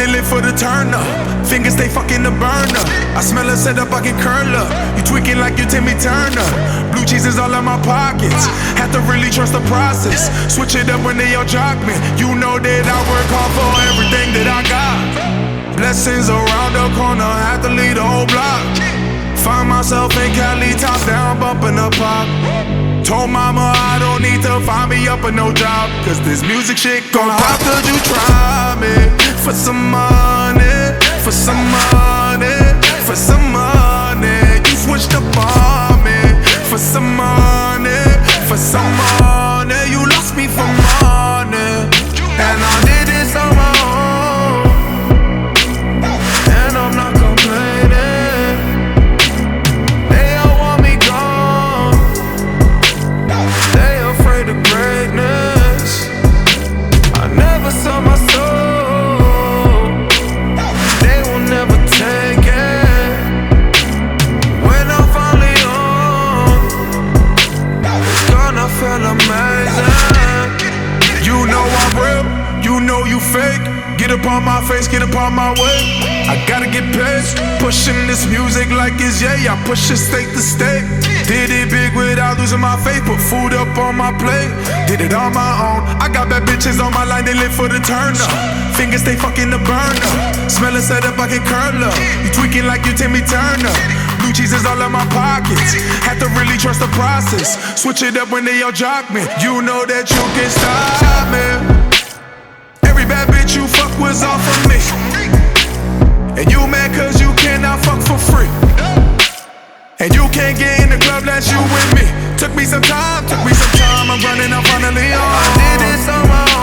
they live for the turn up. Fingers stay fucking the burner. I smell a setup, I can curl up. You tweaking like you Timmy Turner. Blue cheese is all in my pockets. Have to really trust the process. Switch it up when they all jock me. You know that I work hard for everything that I got. Blessings around the corner, have to lead the whole block. Find myself in Cali, top down, bumping the pop. Told mama I don't need to find me up a no job, cause this music shit gon' pop. Could you try me for some money? For some money, for some money. You switched up on me for some money, for some money. You lost me for money, and I did this on my own, and I'm not complaining. They all want me gone, they afraid of greatness. I never saw my soul, they will never take it. When I'm finally on, it's gonna feel amazing. You know I'm real, you know you fake. Get up on my face, get up on my way. I gotta get paid. Pushing this music like it's yay. I push it state to state. Did it big without losing my faith. Put food up on my plate. Did it on my own. I got bad bitches on my line, they live for the turn up. Fingers stay fucking the burner. Smell a setup, I can curl up. You tweaking like you Timmy Turner. Blue cheese is all in my pockets. Have to really trust the process. Switch it up when they all jock me. You know that you can stop me. Every bad bitch you fuck was off of me, and you mad cause you cannot fuck for free, and you can't get in the club that's you with me. Took me some time, I'm running up finally on. I did this on my own.